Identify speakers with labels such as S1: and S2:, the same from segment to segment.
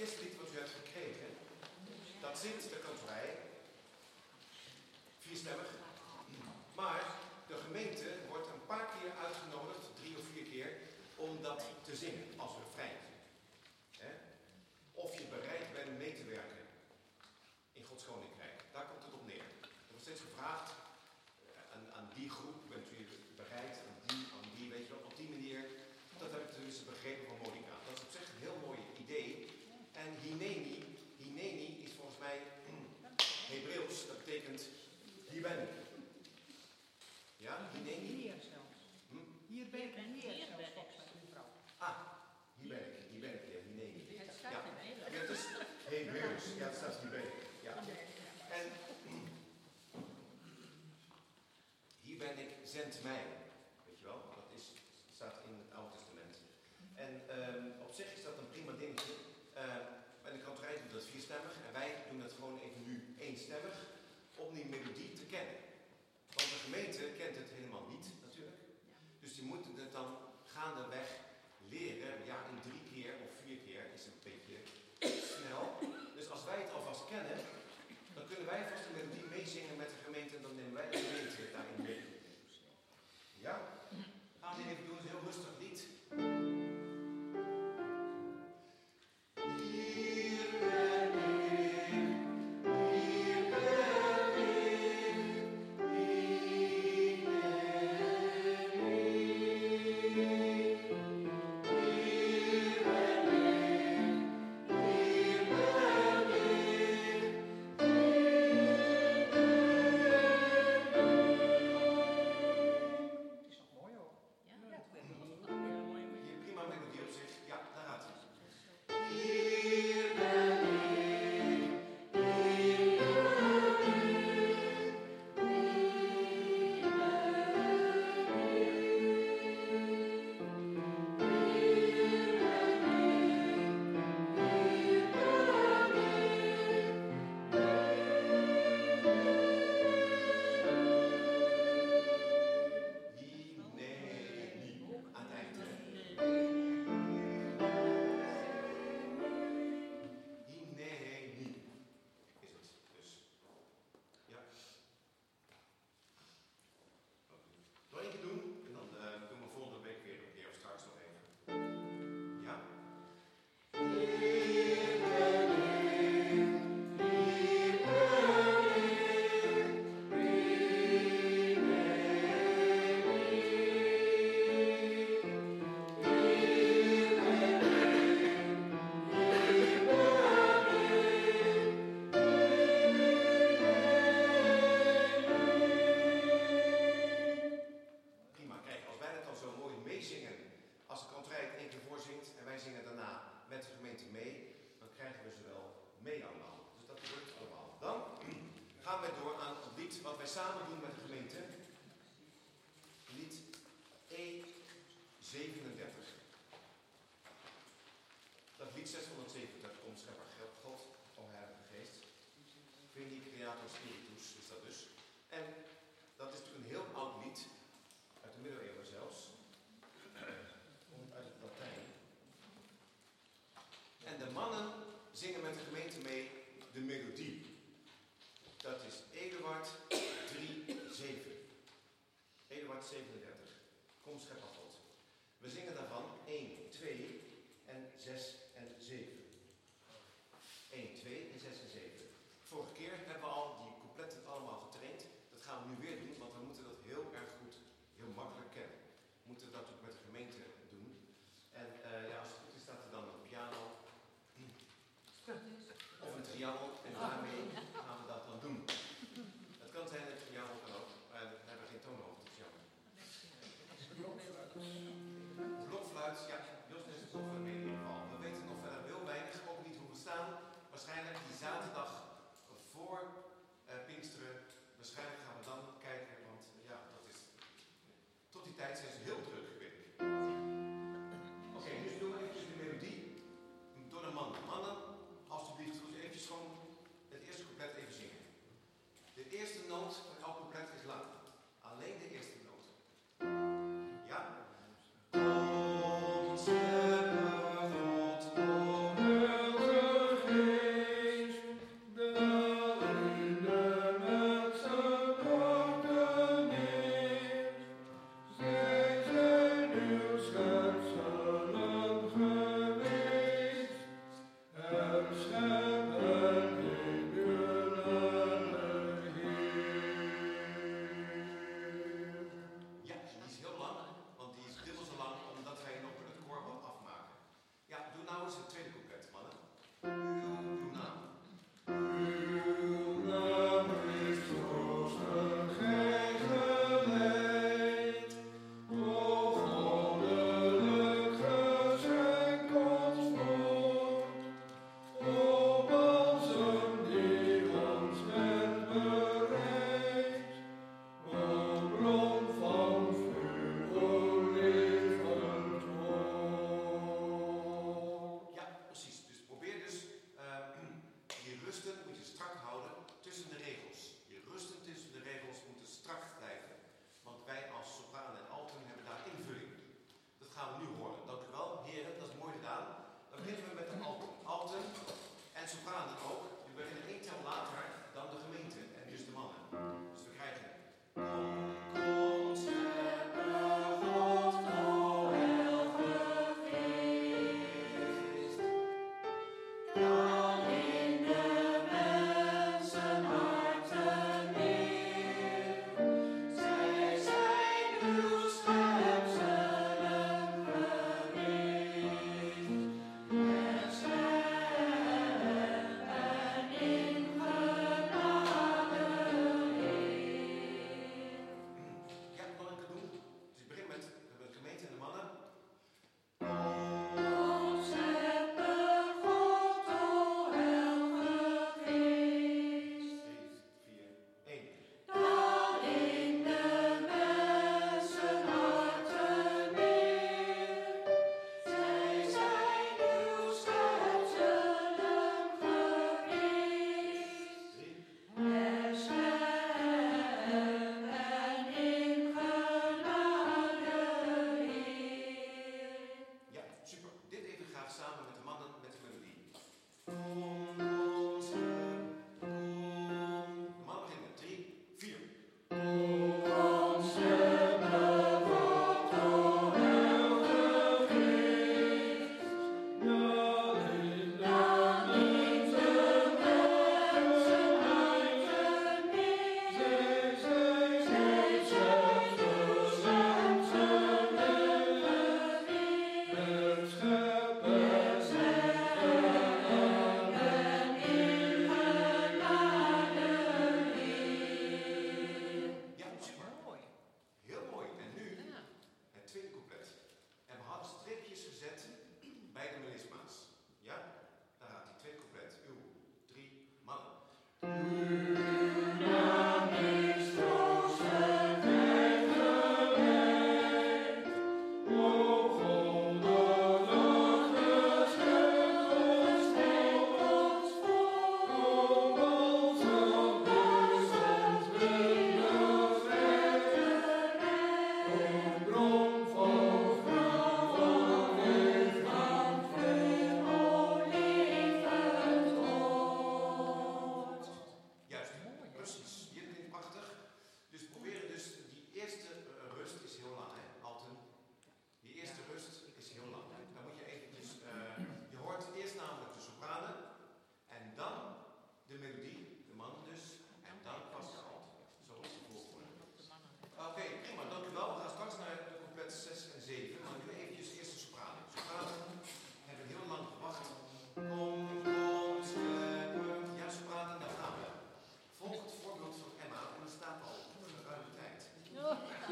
S1: eerste lied wat u hebt gekregen, dat zingt de kantorij, vierstemmig. Maar de gemeente wordt een paar keer uitgenodigd, 3 of 4 keer, om dat te zingen als refrein. Of je bereid bent mee te werken in Gods Koninkrijk. Daar komt het op neer. Er wordt steeds gevraagd aan die groep, bent u bereid, aan die, weet je wel, op die manier. Dat heb ik dus begrepen van Monica. Dat is op zich een heel mooi idee. En hineni is volgens mij Hebreeuws, dat betekent hier ben ik. Ja, hineni?
S2: Hier zelfs. Hier ben ik en hier zelfs, volgens mij, mevrouw.
S1: Ah, hier ben ik, ja, hineni.
S2: Het staat in Nederland.
S1: Ja, het is Hebreeuws. Ja, het staat hier ben ik. Ja. En hier ben ik, zend mij. Weet je wel, dat staat in het Oude Testament. En op zich is dat een prima dingetje. En de kantorij doet dat vierstemmig en wij doen dat gewoon even nu eenstemmig om die melodie te kennen. Want de gemeente kent het helemaal niet natuurlijk. Dus die moeten het dan gaandeweg leren. Ja, in 3 keer of 4 keer is het een beetje snel. Dus als wij het alvast kennen, dan kunnen wij vast de melodie meezingen met de gemeente en dan nemen wij de gemeente daarin mee. Ja? Gaan we dit even doen, het is een heel rustig lied.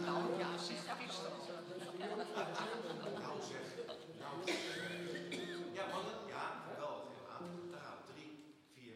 S3: Nou ja, zeg, dat is toch.
S1: Nou zeg. Nou zeg. Ja, mannen. Ja, wel. Aan. Daar gaan we. 3, 4.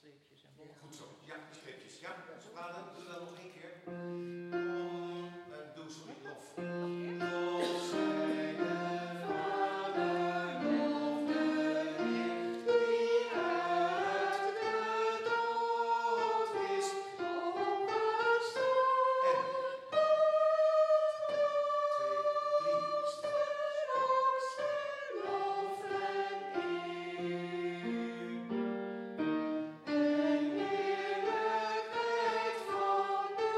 S3: streepjes en wolken.
S1: Goed zo. Ja, die streepjes. Ja, sopranen, doe dat nog één keer. Doe sorry, lof. Lof zij de Vader, lof de Heer, die uit de dood is opgestaan. En 2, 3, lof en heerlijkheid van u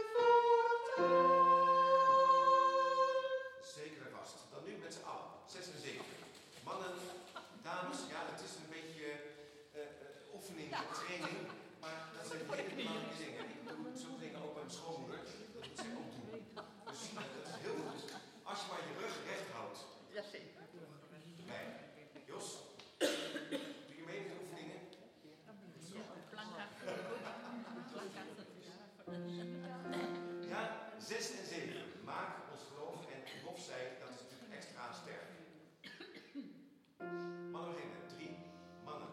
S1: voortaan. Zeker en vast. Dan nu met z'n allen. 6 en 7. Mannen, dames, ja, het is een beetje oefening, training, maar dat zijn hele belangrijke dingen. Ik doe zo'n dingen ook bij mijn schoonmoeder. Dat moet zij ook doen. Dus dat is heel goed. Als je maar je rug recht houdt.
S3: Jazeker.
S1: Bij Jos, doe je mee met de oefeningen? Zo. Ja, 6 en 7. Maak ons geloof en lof zij, dat is natuurlijk extra sterk. Mannen beginnen. 3. Mannen.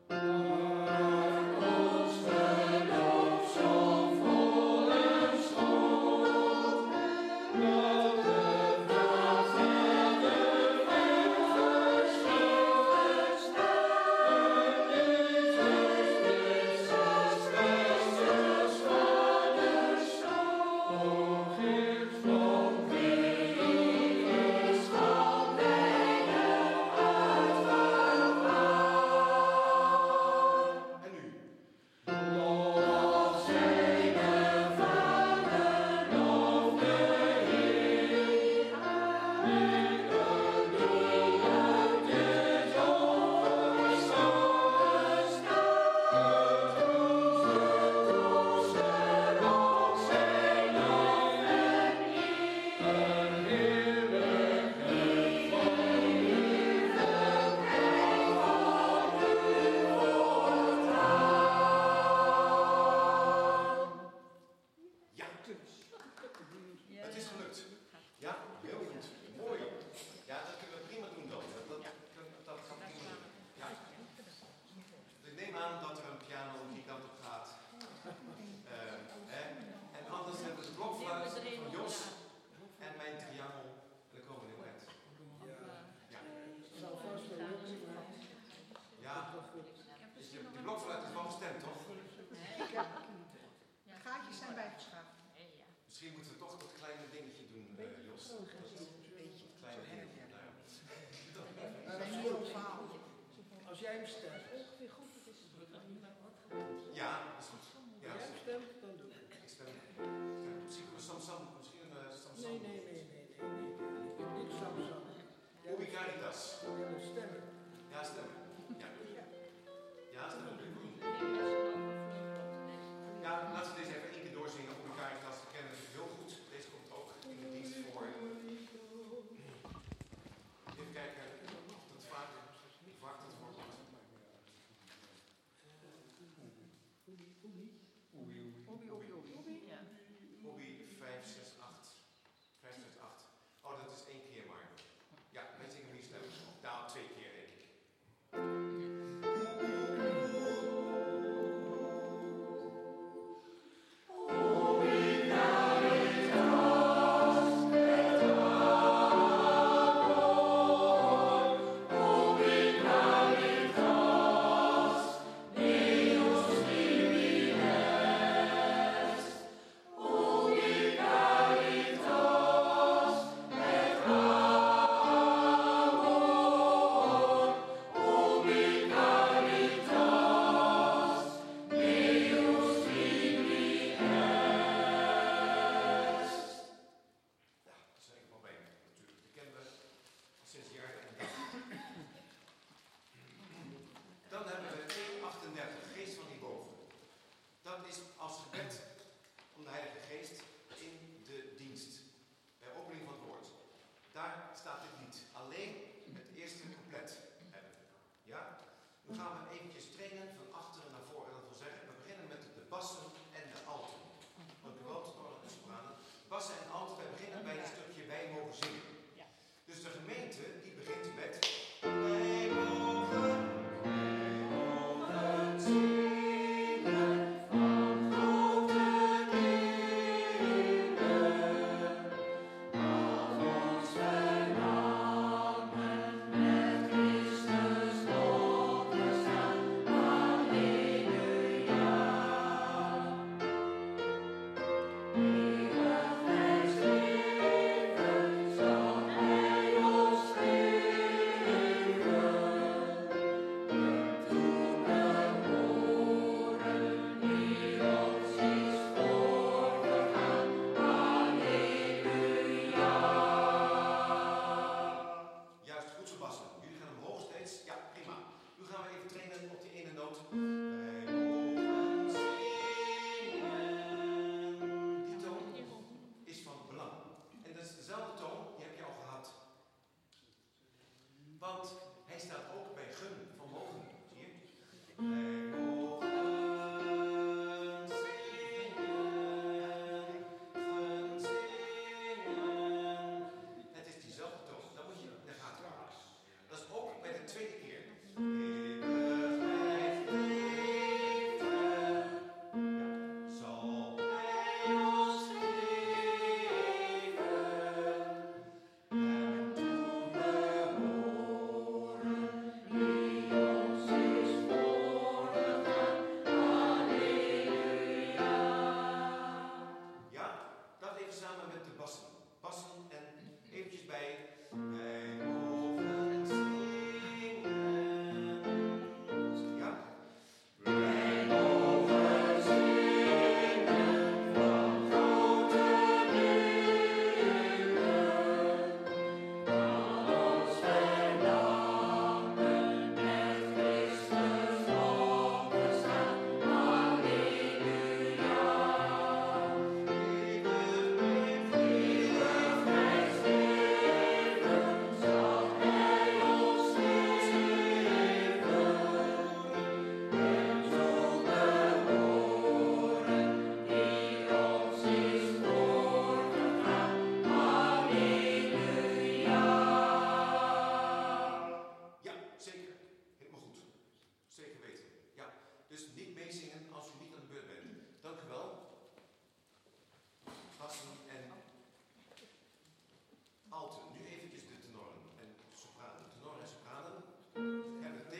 S1: Ons geloof zo vol en schoon, dat de Vader en verschoven staan. Jezus Christus, Christus van de Zoon, geeft van is van mijne uitvergaan. En nu? Lof zij de Vader, lof de Heer, die de uit de dood is opgestaan. Troost erop zijn lof en eer. Een heerlijkheid van ja, het is gelukt. Ja, heel goed. Mooi. Ja, dat kunnen we prima doen dan. Dat kan prima doen. Ja. Ik neem aan dat er een piano die kant op gaat. En anders hebben we de blokfluit van Jos en mijn triangel. En dan komen we heel eind. Ja. Ja. Dus die blokfluit is wel gestemd, toch?
S2: De gaatjes zijn bijgeschaafd.
S1: Misschien moeten we toch dat kleine dingetje doen, Jos. Dat kleine dingetje.
S2: Dat is een heel verhaal.
S4: Als jij hem stemt.
S1: Ja, dat is goed. Ja,
S4: Als jij hem stemt, dan doe ik.
S1: ik stem. Misschien Samsam.
S4: Nee. Niet Samsung.
S1: Ubi Caritas.
S4: Jij moet stemmen.
S1: Ja, stemmen. Ja. Ja, stemmen. Ja, laten we deze even één keer doorzingen. Ubi Caritas, we kennen het heel goed. Deze komt ook in de dienst voor. Even kijken of het vaak het voorkomt.
S3: Ja.
S1: Ubi 568. 568. Oh, dat is 1 keer maar. Ja, wij zingen die stem. Nou, 2 keer denk ik. Dat is als gebed om de Heilige Geest in de dienst. Bij opening van het woord. Daar staat dit lied. Alleen het eerste couplet hebben. Ja? Nu gaan we eventjes trainen van achteren naar voren. Dat wil zeggen, we beginnen met de bassen en de alten. Dank u wel, toren en sopranen. Bassen en alten, wij beginnen bij het stukje wij mogen zingen. Dus de gemeente die begint met wij mogen zingen.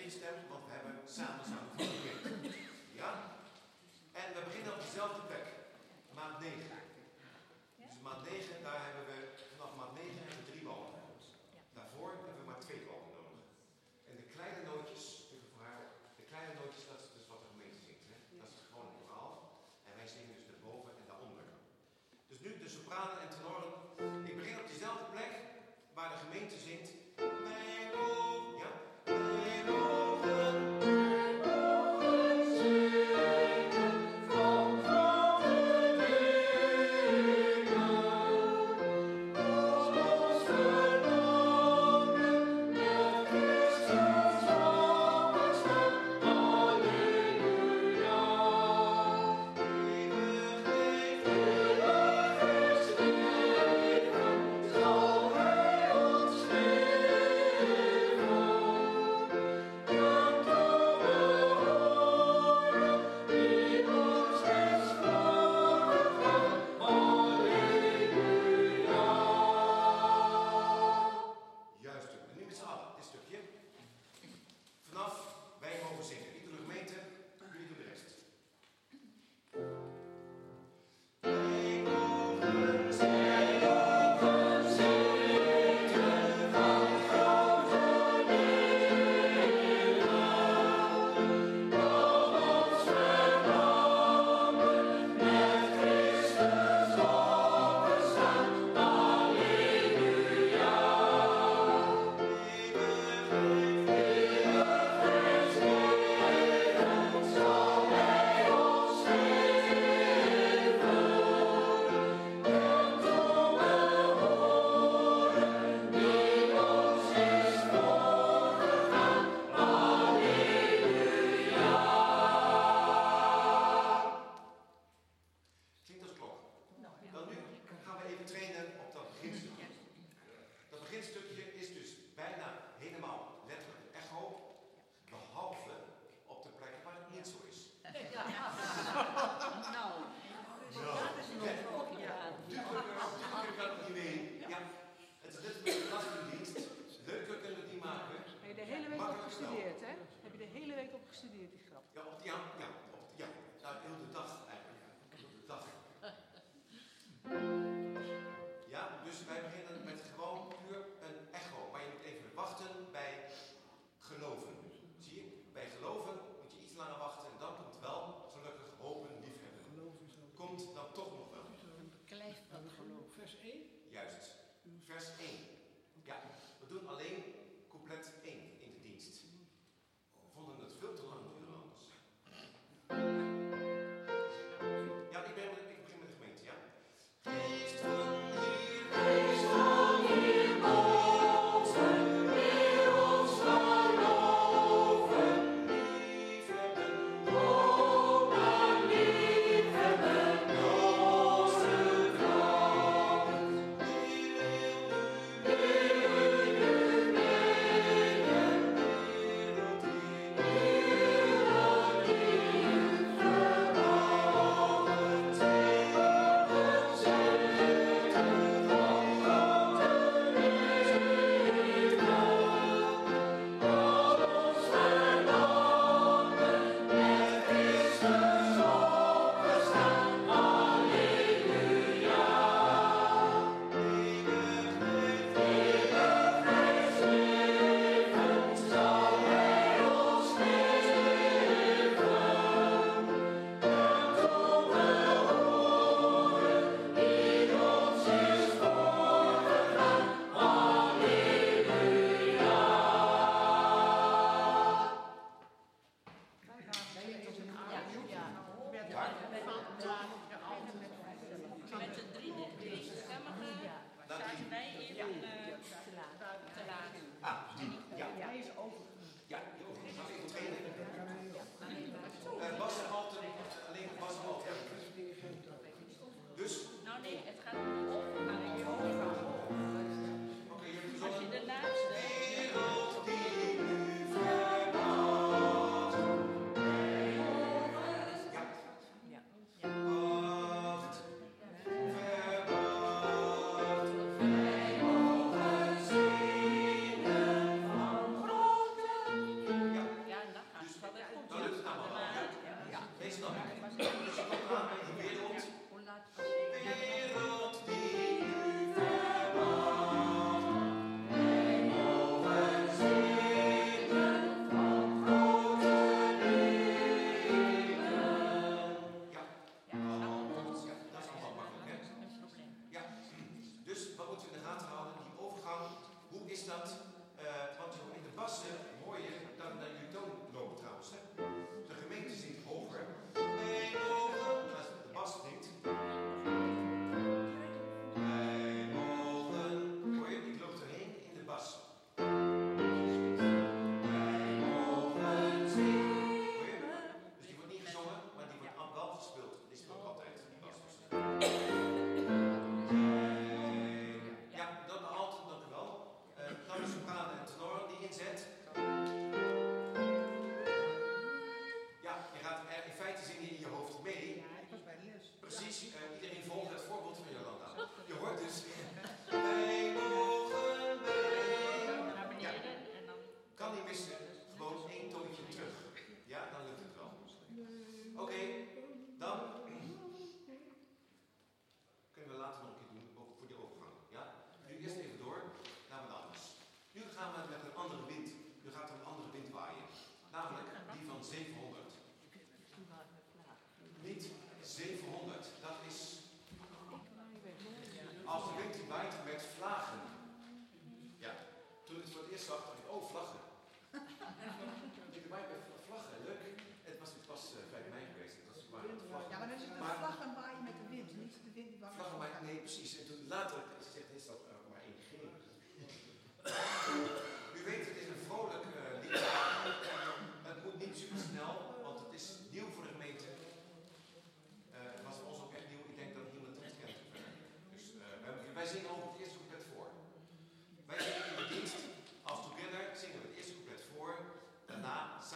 S1: één stem, want we hebben samenzang van de gemeente. Ja? En we beginnen op dezelfde plek. Maat 9. Dus maat 9, daar hebben we, vanaf maat 9 hebben we 3 balken. Daarvoor hebben we maar 2 balken nodig. En de kleine nootjes, even voor haar, de kleine nootjes, dat is dus wat de gemeente zingt. Hè? Dat is gewoon een koraal. En wij zingen dus daarboven en daaronder. Dus nu de sopranen en tenoren. Ik begin op diezelfde plek waar de gemeente zingt. Wij mogen, ja? Wij mogen.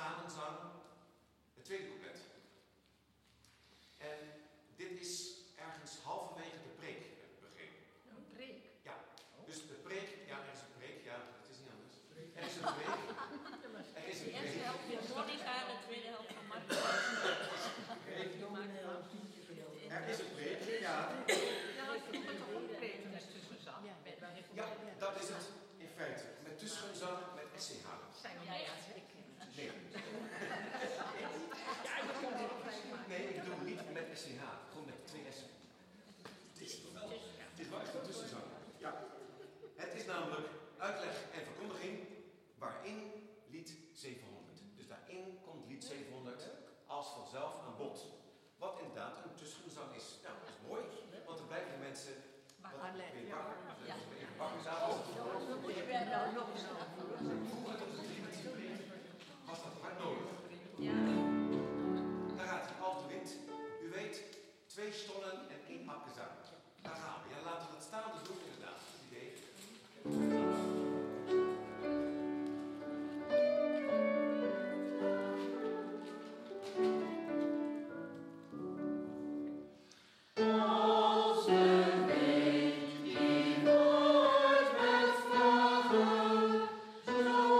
S1: schalenzang, het tweede couplet. En dit is ergens halverwege de preek, begrepen.
S3: Een preek.
S1: Ja, dus de preek, ja, er is een preek, ja, het is niet anders. Er is een preek. Er is
S3: De
S1: een
S3: eerste
S1: preek.
S3: helft van Monica, de tweede helft van Marcus.
S1: Er is een preek, ja.
S3: Ja, ik vind het toch een preek met tussenzang.
S1: Ja, dat is het in feite. Met tussenzang, met SCH.
S3: Zijn we mee aan het
S1: Nee. Nee, ik bedoel niet met SCH, gewoon met 2 S'en. Het is wel echt een tussenzang. Ja. Het is namelijk uitleg en verkondiging waarin lied 700. Dus daarin komt lied 700 als vanzelf aan bod. Wat inderdaad een tussenzang is. Nou, dat is mooi, want dan blijven de mensen wat weer wakker.
S3: Ja.
S1: Even wakker s'avonds.
S3: Je bent nou nog eens
S1: Vroeger tot de 3 preek was dat hard nodig.
S3: Ja.
S1: Daar gaat hij, al de wind. U weet, 2 stollen en 1 appenzang. Daar gaan we. Ja, laten we dat staan, dus doen we inderdaad. Dat is het idee.
S5: Als de wind die wordt met vlaggen, zo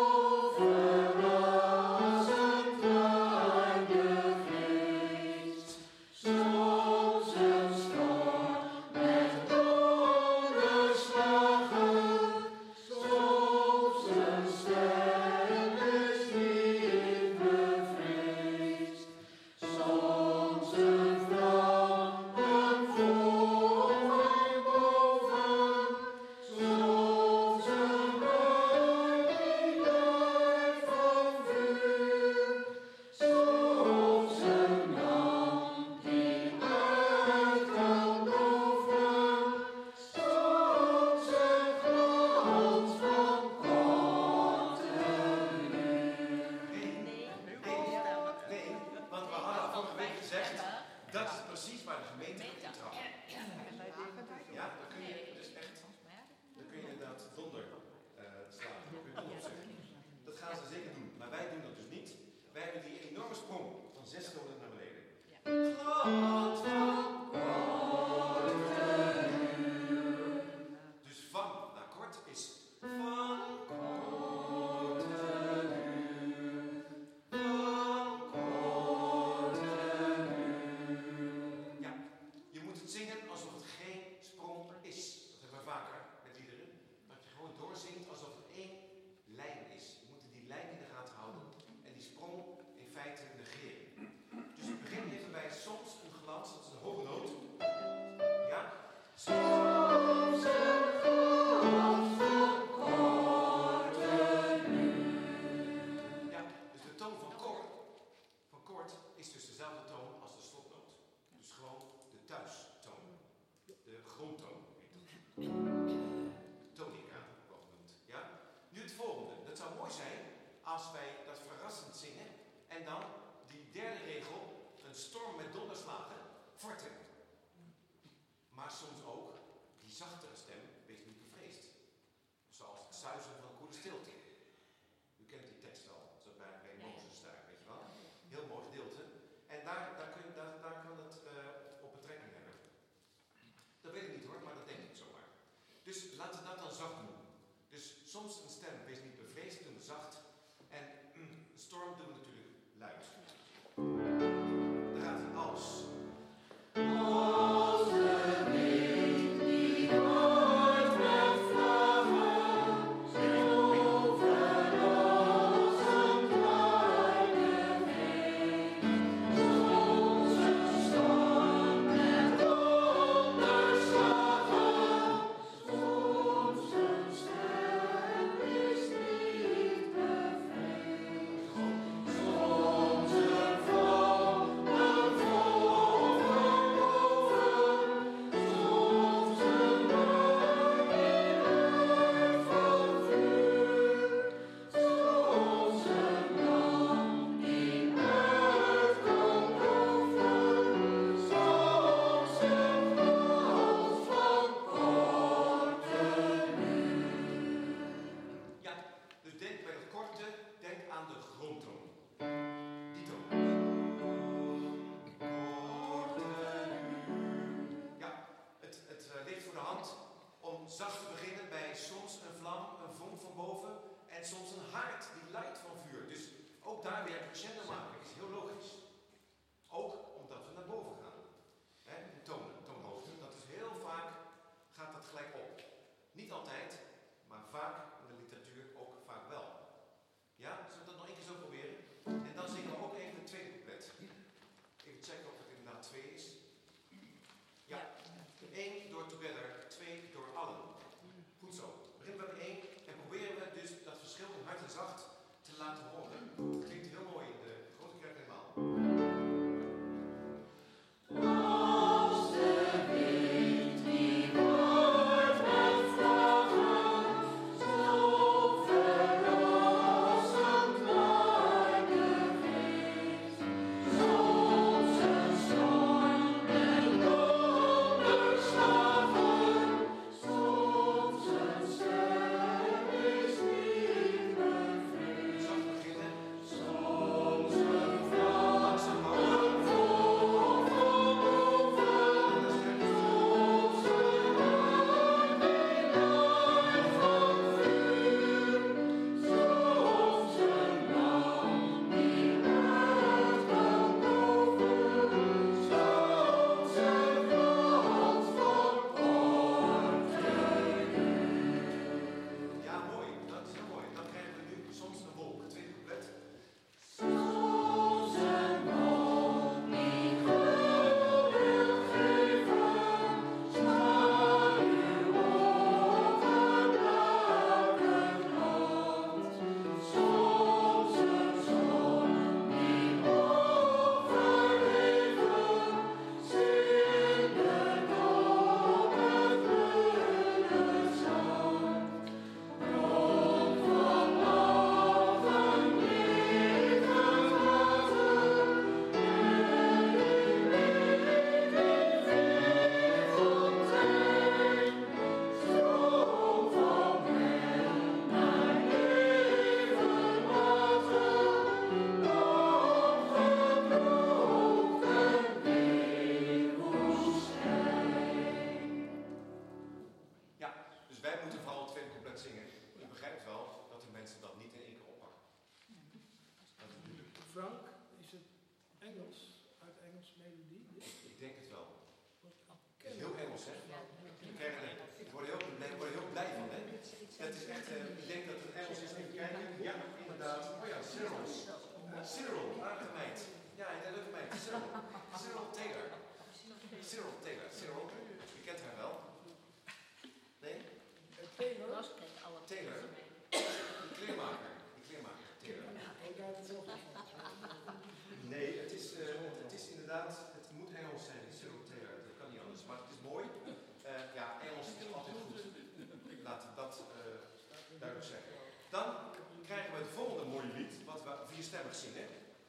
S4: Frank, is het Engels, uit Engels melodie?
S1: Ik denk het wel. Het is heel Engels, hè? Ik word er heel blij van, hè? Het is echt, ik denk dat het Engels is. Even kijken. Ja, inderdaad. Oh ja, Cyril. Cyril, aardige meid. Ja, een leuke meid. Cyril Taylor. Cyril, je kent haar wel. Nee?
S4: Taylor?
S1: Taylor. Die kleermaker. Taylor.
S4: Oh, daar heb ik nog van.
S1: Nee, het is inderdaad, het moet Engels zijn, Cyril Taylor. Dat kan niet anders, maar het is mooi. Ja, Engels is altijd goed. Laten we dat duidelijk zeggen. Dan krijgen we het volgende mooie lied, wat we vierstemmig zingen.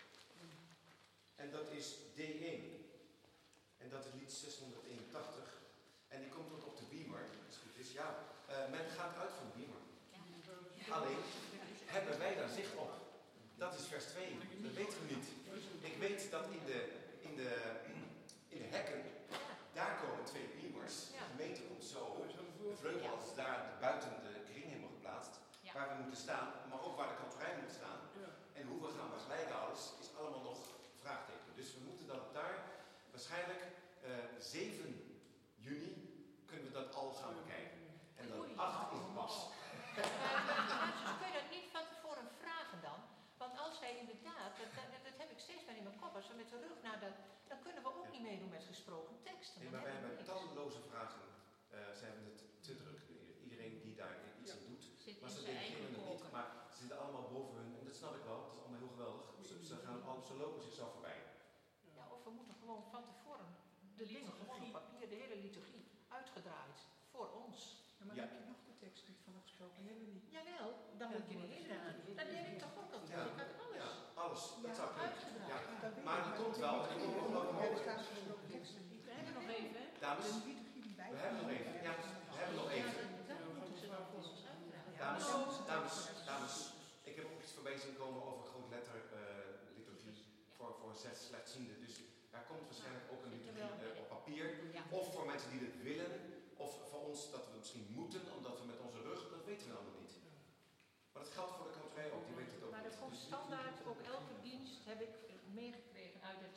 S1: En dat is D1. En dat is lied 681. En die komt ook op de Beamer, als het goed is. Ja, men gaat uit van de Beamer. Alleen, hebben wij daar zicht op? Dat is vers 2. Dat weten we niet. Ik weet dat in de hekken, daar komen 2 Beamers. De gemeente komt zo. De vleugel is daar buiten de kring helemaal geplaatst. Waar we moeten staan, maar ook waar de kantorij moet staan. En hoe we gaan begeleiden alles, is allemaal nog vraagteken. Dus we moeten dat daar waarschijnlijk 7 juni kunnen we dat al gaan bekijken. En dan 8 is pas.
S3: Kun je dat niet van tevoren vragen dan? Want als wij inderdaad, dat heb ik steeds maar in mijn kop, als we met de rug naar dat, dan kunnen we ook niet meedoen met gesproken teksten.
S1: Nee, maar wij hebben talloze vragen. Ze hebben het te druk. Iedereen die daar iets in doet. Maar ze reageren het niet. Maar ze zitten allemaal boven hun. En dat snap ik wel. Het is allemaal heel geweldig. Ze lopen zichzelf voorbij.
S3: Ja, of we moeten gewoon van tevoren de dingen gewoon op papier, de hele liturgie, uitgedraaid. Voor ons.
S2: Ja, maar dan heb je nog de tekst niet van afgesproken, hebben we niet.
S3: Jawel, dan moet je de hele aan. Dat heb ik toch ook altijd. Ik had alles.
S1: Ja, alles. Dat zou kunnen.
S3: Uitgedraaid.
S1: Ja.
S2: Dat weet
S1: Maar
S2: ik.
S1: dat komt wel. En dat komt nog wel
S2: Er
S1: omhoog.
S2: staat afgesproken teksten niet.
S3: We hebben nog even, hè?
S1: Dames,
S2: De liturgie die wij
S1: we hebben nog even. Ja, we hebben nog even.
S3: Dat moeten ze dan voor ons uitdragen.
S1: Dames. Ik heb ook iets voorbij zien komen over grootletter liturgie voor slechtzienden. Dus daar komt waarschijnlijk ook een liturgie op papier. Of voor mensen die het willen. Of voor ons dat we misschien moeten, omdat we met onze rug, dat weten we allemaal niet. Maar dat geldt voor de kantorij ook, die weet het ook
S3: Maar er
S1: niet.
S3: komt standaard, ook elke dienst heb ik meegekregen uit het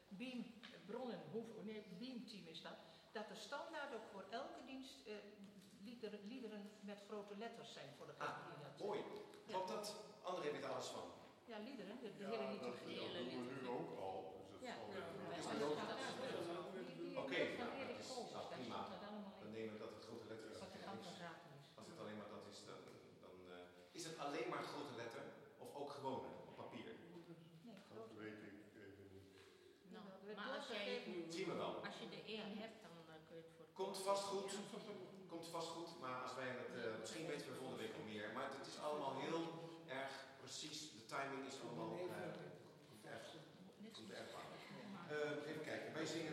S3: Beam-team is dat er standaard ook voor elke dienst liederen met grote letters zijn voor de die dat.
S1: Mooi. Klopt dat? André weet alles van.
S3: Ja, liederen, de hele liturgie.
S5: Dat doen we nu ook al. Dus
S3: Ja.
S5: dat zal
S1: Oké,
S3: Van
S1: nou,
S3: Erik
S1: dat is
S3: Koolsens, daar
S1: prima.
S3: stond het allemaal
S1: Dan
S3: in.
S1: nemen we dat het grote letter is.
S3: Wat de gang van zaken is.
S1: Als het alleen maar dat is, dan is het alleen maar grote letter of ook gewone op papier.
S3: Nee,
S5: Dat
S3: groot.
S5: weet ik even niet.
S3: Nou,
S6: Maar
S1: Zien we wel.
S6: als je er één hebt, dan kun je het voor.
S1: Komt vast goed. Komt vast goed, maar als wij het, misschien weten we volgende week al meer. Maar het is allemaal heel erg precies. De timing is allemaal erg goed ervaren. Even kijken, wij zingen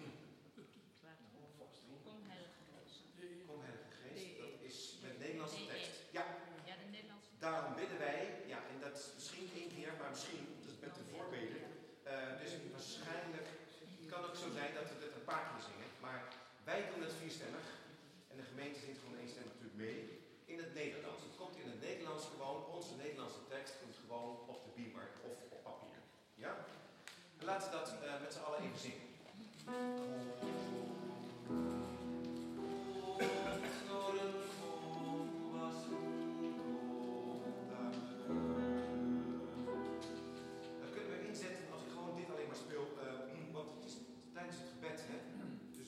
S6: Kom Heilige Geest.
S1: Kom Heilige Geest, dat is met Nederlandse tekst. Ja,
S6: Ja, de Nederlandse.
S1: daarom bidden wij, ja, en dat is misschien 1 keer, maar misschien, dus met de voorbeden. Dus waarschijnlijk kan ook zo zijn dat we het een paar keer zingen, maar wij doen het vierstemmig en de gemeente zingt gewoon eenstemmig natuurlijk mee in het Nederlands. Het komt in het Nederlands gewoon, onze Nederlandse tekst komt gewoon op de beamer of op papier. Ja? En laten we dat met z'n allen even zingen. Dat kunnen we inzetten als ik gewoon dit alleen maar speel, want het is tijdens het gebed, hè? Dus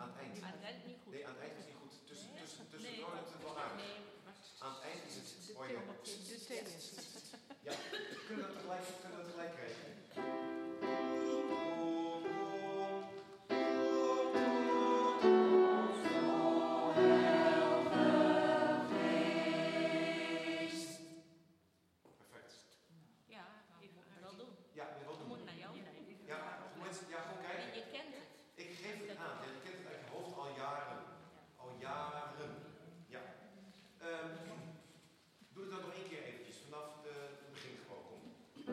S1: Aan het eind.
S6: Aan het eind niet goed.
S1: Nee, aan het eind is niet goed. Tussendoor
S6: Nee.
S1: lukt het wel aardig.
S6: Nee, was
S1: Aan het eind is het...
S2: De
S1: hoor je-
S2: tennis.
S1: Ja, kunnen we dat tegelijk krijgen? Perfect.
S6: Ja, even wel doen.
S1: Ja, je wilt
S6: Dat
S1: doen.
S6: moet naar jou.
S1: Ja, mensen, ja, gewoon kijken.
S6: En je kent het.
S1: Ik geef het aan. Ja, je kent het uit je hoofd al jaren. Al jaren. Ja. Doe het dan nog één keer eventjes. Vanaf het begin gewoon. Kom.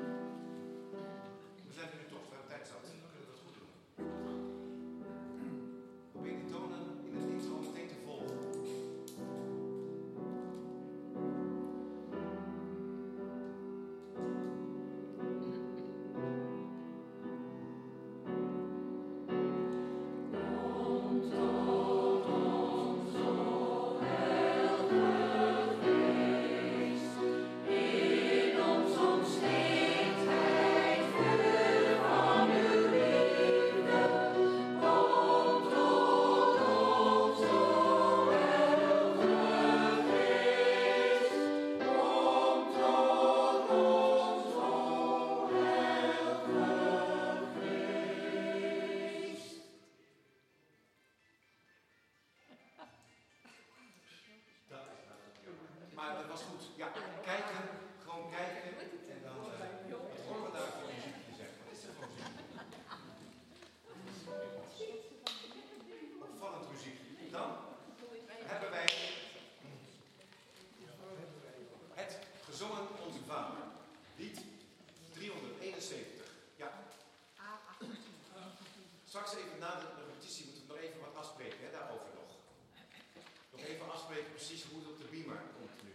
S1: We zijn er nu toch. We hebben tijd zat. We kunnen dat goed doen. Probeer die tonen in het liefst al meteen te volgen. Maar dat was goed. Ja, kijken. Gewoon kijken. En dan wat horen we daar voor muziekje zeggen. Wat is er voor muziek? Opvallend muziekje. Dan hebben wij het gezongen Onze Vader. Lied 371. Ja. Straks even na de repetitie moeten we nog even wat afspreken, hè, daarover nog. Nog even afspreken precies hoe het op de beamer komt nu.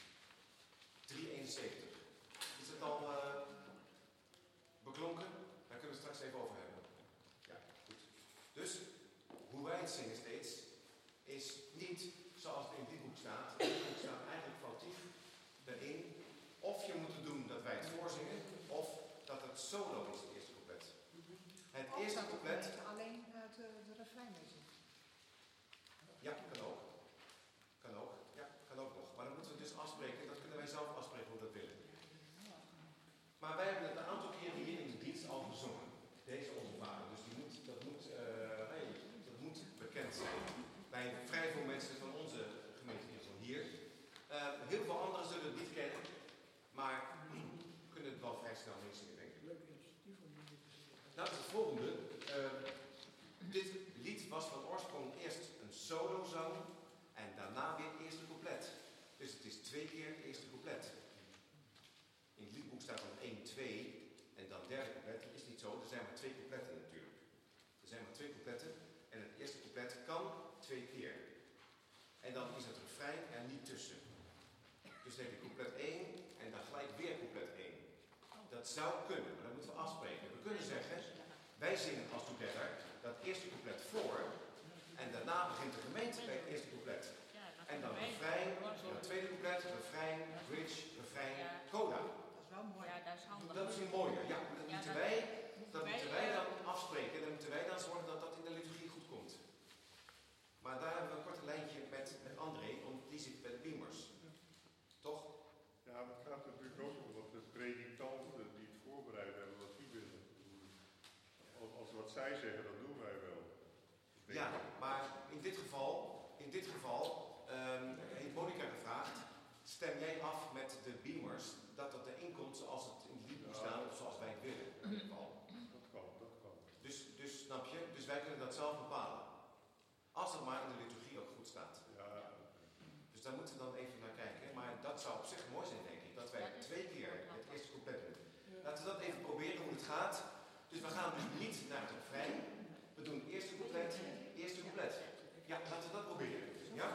S1: 371. Is het al beklonken? Daar kunnen we het straks even over hebben. Ja, goed. Dus, hoe wij het zingen steeds, is niet zoals het in dit boek staat. In dit boek staat eigenlijk foutief erin. Of je moet het doen dat wij het voorzingen, of dat het solo is, het eerste couplet. Het eerste couplet...
S2: Alleen de refrein zingen.
S1: Ja, kan ook. Kan ook. Ja, kan ook nog. Maar dan moeten we dus afspreken. Dat kunnen wij zelf afspreken hoe we dat willen. Maar wij hebben het een aantal keren hier in de dienst al gezongen. Deze Onze Vader. Dus dat moet bekend zijn. Bij vrij veel mensen van onze gemeente hier. Heel veel anderen zullen het niet kennen. Maar we kunnen het wel vrij snel meezingen, denk ik.
S4: Leuk initiatief om jullie te zien.
S1: Nou, het volgende. Dit lied was van oorsprong eerst een solozang en daarna weer het eerste couplet. Dus het is 2 keer het eerste couplet. In het liedboek staat dan 1, 2 en dan derde couplet. Dat is niet zo, er zijn maar 2 coupletten natuurlijk. Er zijn maar 2 coupletten en het eerste couplet kan 2 keer. En dan is het refrein er niet tussen. Dus dan heb je couplet 1 en dan gelijk weer couplet 1. Dat zou kunnen, maar dat moeten we afspreken. We kunnen zeggen, wij zingen als together dat eerste couplet voor en daarna begint de gemeente bij het eerste couplet. En dan refrein, dan het tweede couplet, refrein, bridge, refrein, coda.
S2: Dat is wel mooi.
S6: Ja, dat is handig.
S1: Dat is een mooie. Ja, dat moeten wij dan afspreken. Dan moeten wij dan zorgen dat dat in de liturgie goed komt. Maar daar hebben we een korte lijntje met André, want die zit bij de beamers. Toch?
S5: Ja, maar het gaat natuurlijk ook om wat de predikanten die het voorbereid hebben, wat die willen. Als wat zij zeggen, dat doen wij wel.
S1: Ja, maar in dit geval heeft Monica gevraagd, stem jij af met de beamers dat het erin komt zoals het in het liedboek staat of zoals wij het willen. In ieder geval.
S5: Dat kan.
S1: Dus snap je? Dus wij kunnen dat zelf bepalen. Als het maar in de liturgie ook goed staat.
S5: Ja.
S1: Dus daar moeten we dan even naar kijken. Maar dat zou op zich mooi zijn, denk ik. Dat wij 2 keer het eerste couplet doen. Laten we dat even proberen hoe het gaat. Dus we gaan dus niet naar het refrein. We doen het eerste couplet. Ja, laten we dat proberen. Ja?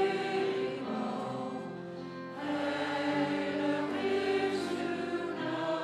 S7: Heilig is uw naam.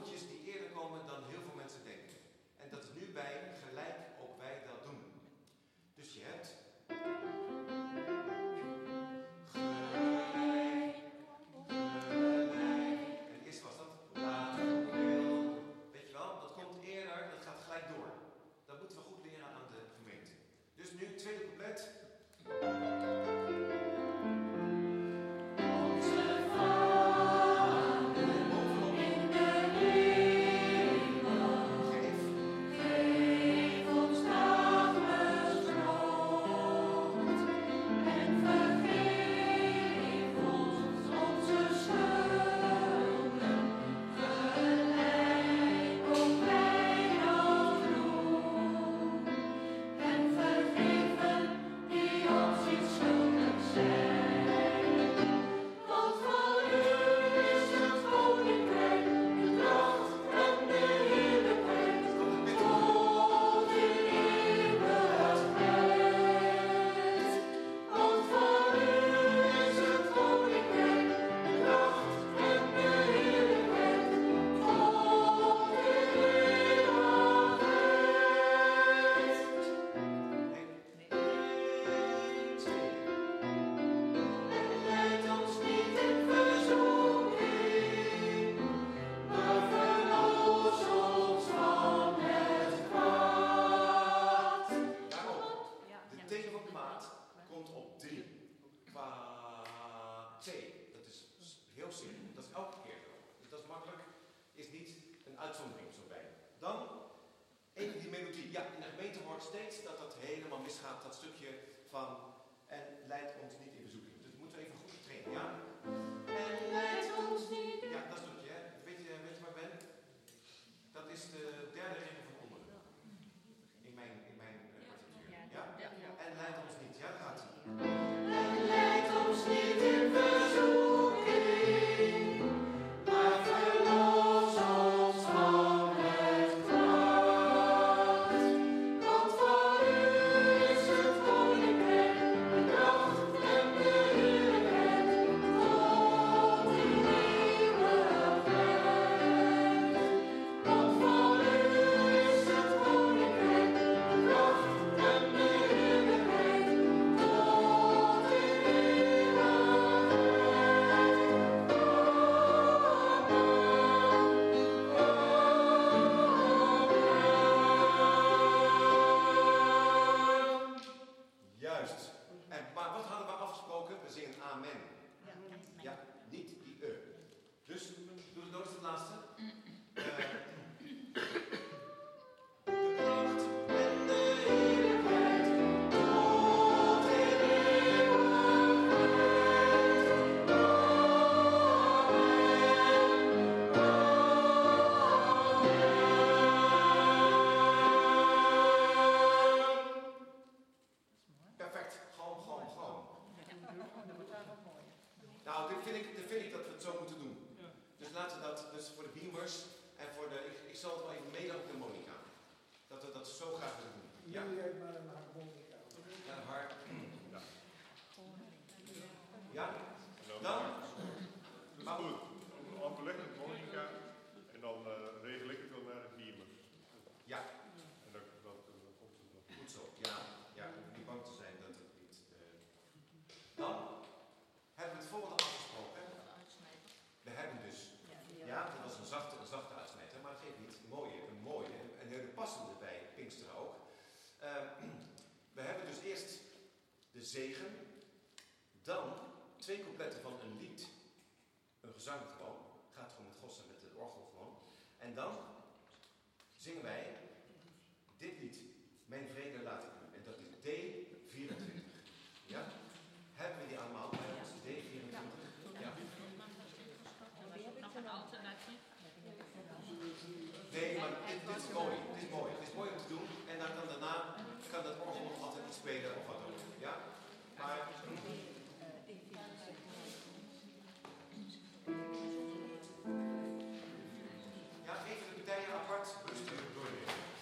S1: toontjes die eerder komen dan heel veel mensen denken. En dat is nu bij gelijk op wij dat doen. Dus je hebt gelijk. En eerst was dat laat wil. Weet je wel, dat komt eerder, dat gaat gelijk door. Dat moeten we goed leren aan de gemeente. Dus nu het tweede couplet. Zegen, dan 2 coupletten van een lied, een gezang gewoon, het gaat gewoon met Gos en met de orgel gewoon. En dan zingen wij dit lied, Mijn vrede laat ik u. En dat is D24. Ja? Hebben we die allemaal bij ons? D24? Ja.
S6: Nog een alternatief?
S1: Nee, maar dit is mooi. Dit is mooi. Het is mooi om te doen. En dan kan daarna kan dat orgel nog altijd iets spelen of wat ook. Ja? Maar ja, even de partijen apart rustig doornemen.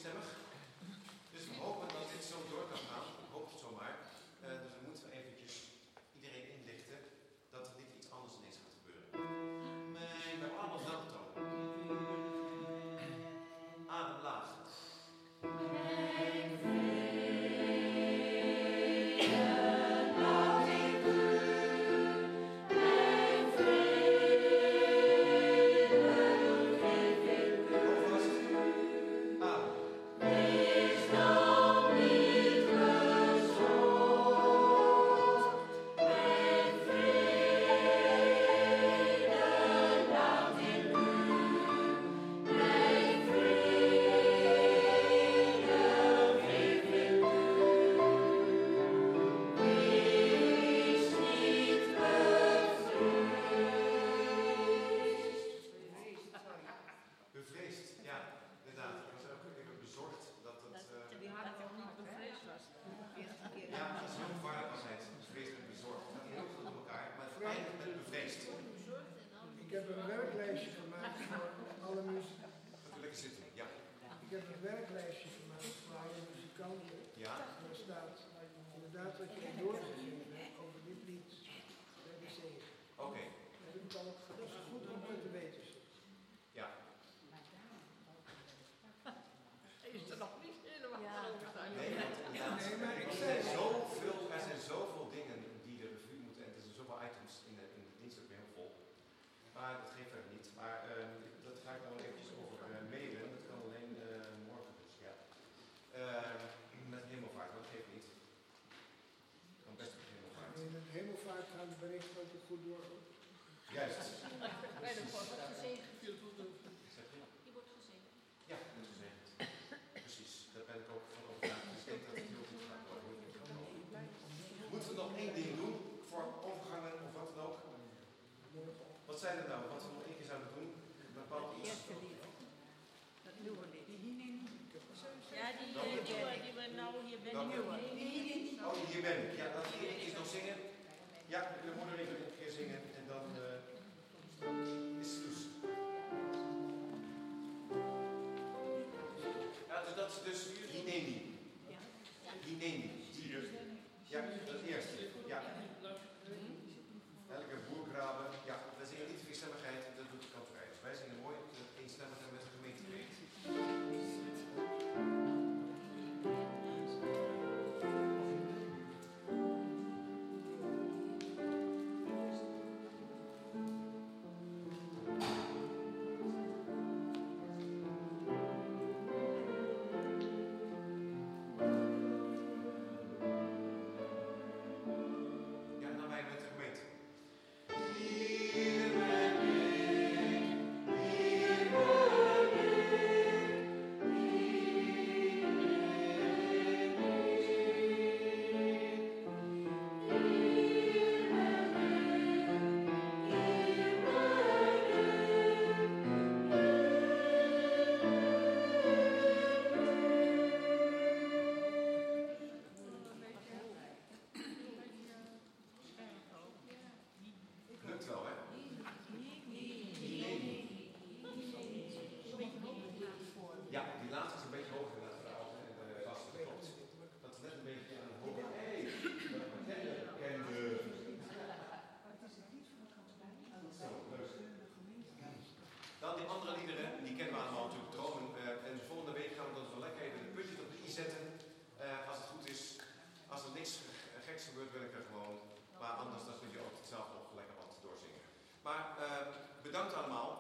S1: vierstemmig. Dus we hopen dat dit zo door kan gaan. Ik hoop het zomaar. Dus we moeten eventjes iedereen inlichten dat er niet iets anders ineens gaat gebeuren. Nee, we hebben allemaal dezelfde toon. Adem laag.
S4: Ik heb een werklijstje gemaakt voor alle muzikanten.
S1: Lekker zitten, ja.
S4: Ik heb een werklijstje gemaakt voor alle muzikanten.
S1: Ja.
S4: En er staat inderdaad wat jij doorgegeven hebt over dit lied bij de zee.
S1: Oké.
S4: Dat is goed om te weten.
S1: Ja.
S2: Is er nog niet helemaal
S1: Nee, maar ik zei er zijn zoveel dingen die de revue moeten en er zijn zoveel items in de dienst ook weer heel vol. Maar dat geeft verder niet. Maar dat ga ik nou eventjes over mailen. Dat kan alleen morgen dus, ja. Met hemelvaart, maar dat geeft niet. Kan best met hemelvaart.
S4: In het hemelvaart gaan de berichten ook goed door.
S1: Juist.
S6: Gezegend.
S1: Zeg je?
S6: Die wordt gezegend.
S1: Ja, dat moet gezegd. Precies, daar ben ik ook van overtuigd. Dus ik denk dat het heel goed gaat worden. Moeten we nog één ding doen voor overgangen of wat dan ook? Wat zijn er nou? Wat we nog één keer zouden doen? Een bepaald iets.
S2: Dat nieuwe lied.
S6: Ja, die we nou hier ben.
S1: Oh, hier ben ik. Ja, laten we één keer nog zingen. Ja, de moeder even een keer zingen en dan is het dus. Ja, dus dat is dus Hineni. Hineni. Ja, dat eerste. Ja. Elke boergraben. Ja, wij zingen niet vierstemmigheid, dat doet de kantorij. Dus wij zingen mooi eenstemmigheid met de gemeenteleed. Ja, en dan wij met de gemeente. Hier ben ik, hier ben ik, lukt wel, hè? Ja, die laatste is een beetje hoger dan de oude en de vaste, dat klopt. Dat is net een beetje aan het hoger. Hé, dat bekende. Zo, leuk. Dan die andere liederen, die kennen we allemaal natuurlijk, Dromen. En volgende week gaan we dat wel lekker even een puntje op de i zetten. Als het goed is. Als er niks geks gebeurt, wil ik er gewoon. Maar anders dan kun je ook zelf nog lekker wat doorzingen. Maar bedankt allemaal.